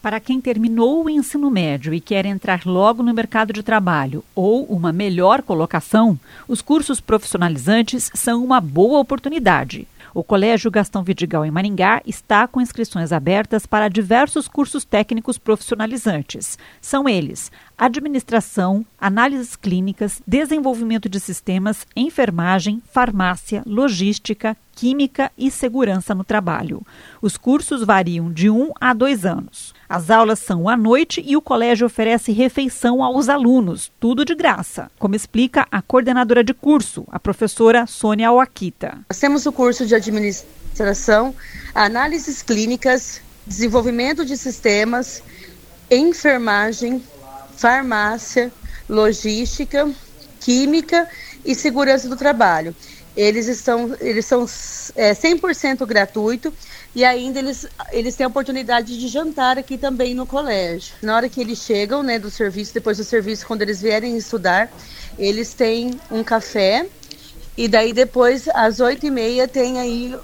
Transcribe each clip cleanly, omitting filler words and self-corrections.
Para quem terminou o ensino médio e quer entrar logo no mercado de trabalho ou uma melhor colocação, os cursos profissionalizantes são uma boa oportunidade. O Colégio Gastão Vidigal, em Maringá, está com inscrições abertas para diversos cursos técnicos profissionalizantes. São eles: administração, análises clínicas, desenvolvimento de sistemas, enfermagem, farmácia, logística, química e segurança no trabalho. Os cursos variam de 1 a 2 anos. As aulas são à noite e o colégio oferece refeição aos alunos, tudo de graça, como explica a coordenadora de curso, a professora Sônia Awakita. Nós temos o curso de administração, análises clínicas, desenvolvimento de sistemas, enfermagem, farmácia, logística, química e segurança do trabalho. Eles são 100% gratuito e ainda eles têm a oportunidade de jantar aqui também no colégio. Na hora que eles chegam, do serviço, depois do serviço, quando eles vierem estudar, eles têm um café e daí depois, às 8h30, tem aí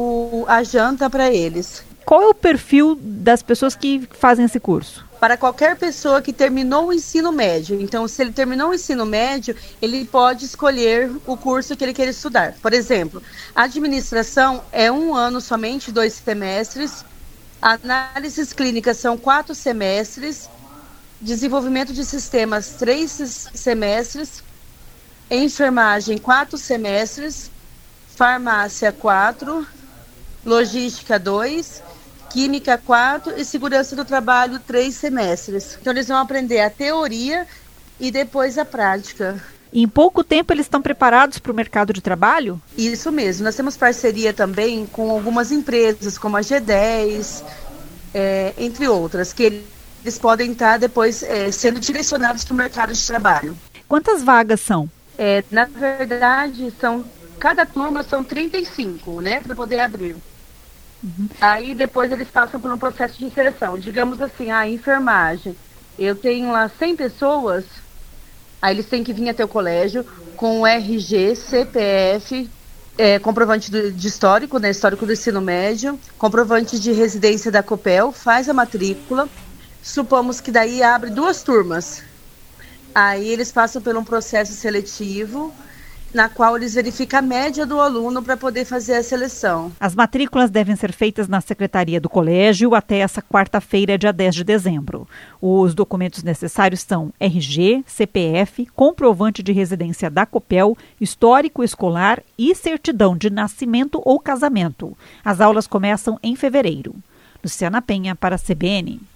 a janta para eles. Qual é o perfil das pessoas que fazem esse curso? Para qualquer pessoa que terminou o ensino médio. Então, se ele terminou o ensino médio, ele pode escolher o curso que ele quer estudar. Por exemplo, administração é 1 ano somente, 2 semestres. Análises clínicas são 4 semestres. Desenvolvimento de sistemas, 3 semestres. Enfermagem, 4 semestres. Farmácia, 4. Logística, 2. Química 4 e segurança do trabalho 3 semestres. Então eles vão aprender a teoria e depois a prática. E em pouco tempo eles estão preparados para o mercado de trabalho? Isso mesmo. Nós temos parceria também com algumas empresas, como a G10, entre outras, que eles podem estar depois sendo direcionados para o mercado de trabalho. Quantas vagas são? Na verdade, cada turma são 35, para poder abrir. Uhum. Aí depois eles passam por um processo de seleção. Digamos assim, a enfermagem. Eu tenho lá 100 pessoas, aí eles têm que vir até o colégio com RG, CPF, comprovante de histórico, histórico do ensino médio, comprovante de residência da Copel, faz a matrícula. Supomos que daí abre 2 turmas. Aí eles passam por um processo seletivo, na qual eles verificam a média do aluno para poder fazer a seleção. As matrículas devem ser feitas na secretaria do colégio até essa quarta-feira, dia 10 de dezembro. Os documentos necessários são RG, CPF, comprovante de residência da Copel, histórico escolar e certidão de nascimento ou casamento. As aulas começam em fevereiro. Luciana Penha, para a CBN.